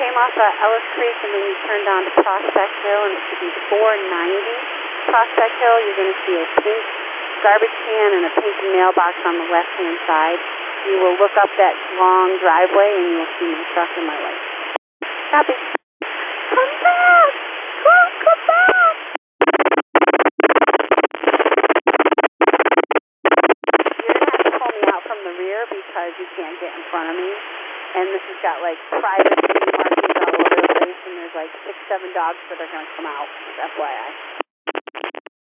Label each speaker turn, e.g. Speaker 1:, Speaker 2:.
Speaker 1: came off of Ellis Creek and then you turned on to Prospect Hill, and it should be 490 Prospect Hill. You're going to see a pink garbage can and a pink mailbox on the left-hand side. You will look up that long driveway and you will see my truck and my light. Copy. Come back! Come back! You're going to have to pull me out from the rear because you can't get in front of me. And this has got like private markings all over the place, and there's like 6, 7 dogs that are going to come out. FYI.